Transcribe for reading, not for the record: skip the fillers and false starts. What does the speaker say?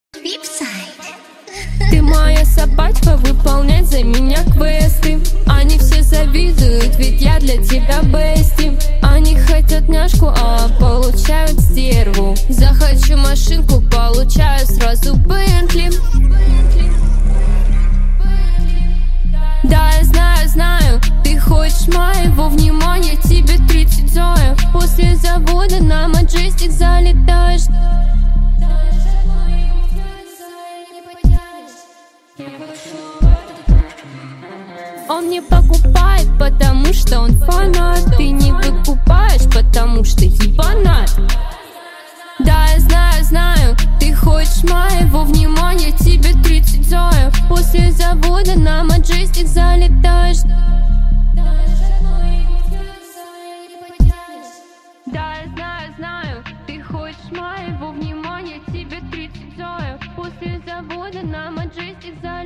Ты моя собачка, выполняй за меня квесты. Они все завидуют, ведь я для тебя бести. Они хотят няшку, а получают стерву. Захочу машинку, получаю сразу Бентли. Да, я знаю, ты хочешь моего внимания. Тебе 30 зоя. После завода на Маджестик залетаешь. Он не покупает, потому что он фанат. Ты не выкупаешь, потому что ебанат. Да, я знаю, ты хочешь моего внимания. Тебе 30 зоя. После завода на Маджестик залетаешь. Да, я знаю, ты хочешь моего внимания. Тебе 30 зоя. После завода на Маджестик залетаешь.